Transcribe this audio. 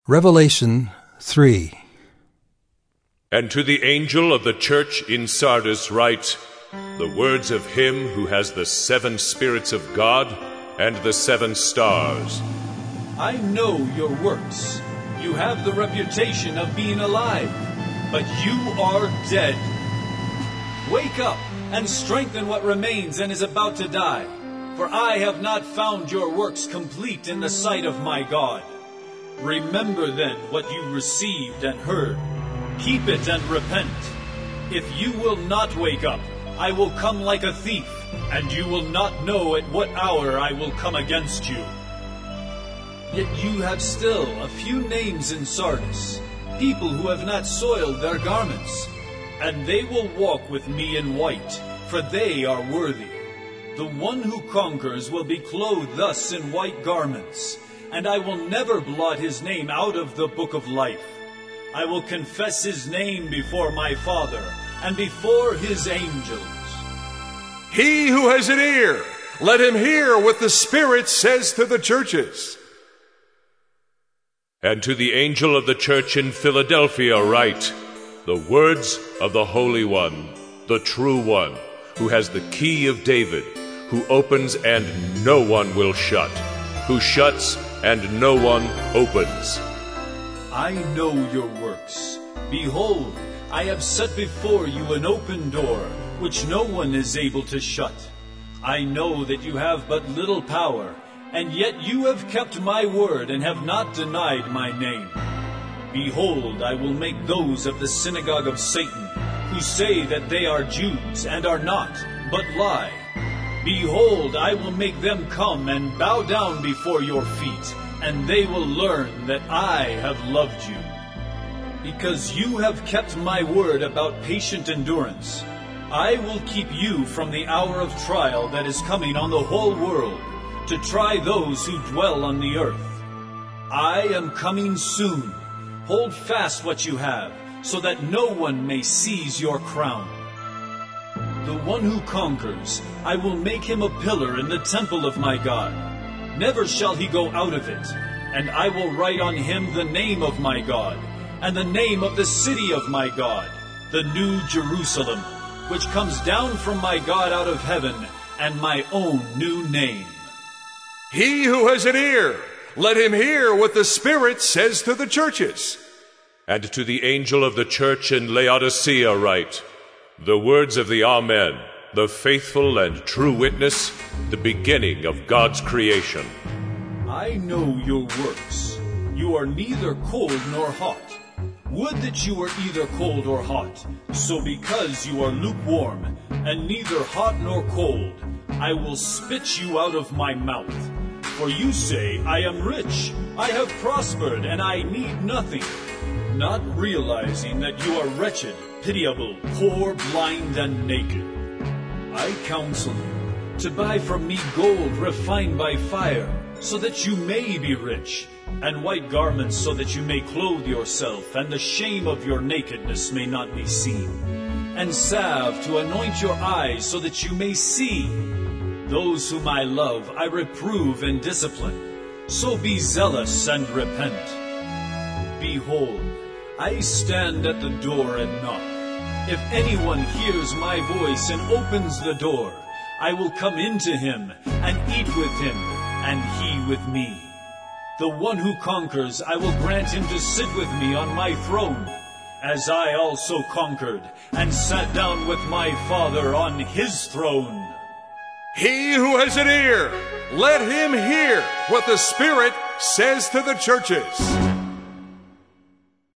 Revelation 3. And to the angel of the church in Sardis write, the words of him who has the 7 spirits of God and the 7 stars. I know your works. You have the reputation of being alive, but you are dead. Wake up and strengthen what remains and is about to die, for I have not found your works complete in the sight of my God. Remember then what you received and heard. Keep it and repent. If you will not wake up, I will come like a thief, and you will not know at what hour I will come against you. Yet you have still a few names in Sardis, people who have not soiled their garments, and they will walk with me in white, for they are worthy. The one who conquers will be clothed thus in white garments, and I will never blot his name out of the book of life. I will confess his name before my Father and before his angels. He who has an ear, let him hear what the Spirit says to the churches. And to the angel of the church in Philadelphia write, the words of the Holy One, the true One, who has the key of David, who opens and no one will shut, who shuts and no one opens. I know your works. Behold, I have set before you an open door, which no one is able to shut. I know that you have but little power, and yet you have kept my word and have not denied my name. Behold, I will make those of the synagogue of Satan, who say that they are Jews and are not, but lie. Behold, I will make them come and bow down before your feet, and they will learn that I have loved you. Because you have kept my word about patient endurance, I will keep you from the hour of trial that is coming on the whole world, to try those who dwell on the earth. I am coming soon. Hold fast what you have, so that no one may seize your crown. The one who conquers, I will make him a pillar in the temple of my God. Never shall he go out of it. And I will write on him the name of my God, and the name of the city of my God, the New Jerusalem, which comes down from my God out of heaven, and my own new name. He who has an ear, let him hear what the Spirit says to the churches. And to the angel of the church in Laodicea write, the words of the Amen, the faithful and true witness, the beginning of God's creation. I know your works. You are neither cold nor hot. Would that you were either cold or hot. So because you are lukewarm, and neither hot nor cold, I will spit you out of my mouth. For you say, I am rich, I have prospered, and I need nothing, not realizing that you are wretched, pitiable, poor, blind, and naked. I counsel you to buy from me gold refined by fire, so that you may be rich, and white garments so that you may clothe yourself, and the shame of your nakedness may not be seen, and salve to anoint your eyes so that you may see. Those whom I love I reprove and discipline, so be zealous and repent. Behold, I stand at the door and knock. If anyone hears my voice and opens the door, I will come into him and eat with him, and he with me. The one who conquers, I will grant him to sit with me on my throne, as I also conquered and sat down with my Father on his throne. He who has an ear, let him hear what the Spirit says to the churches.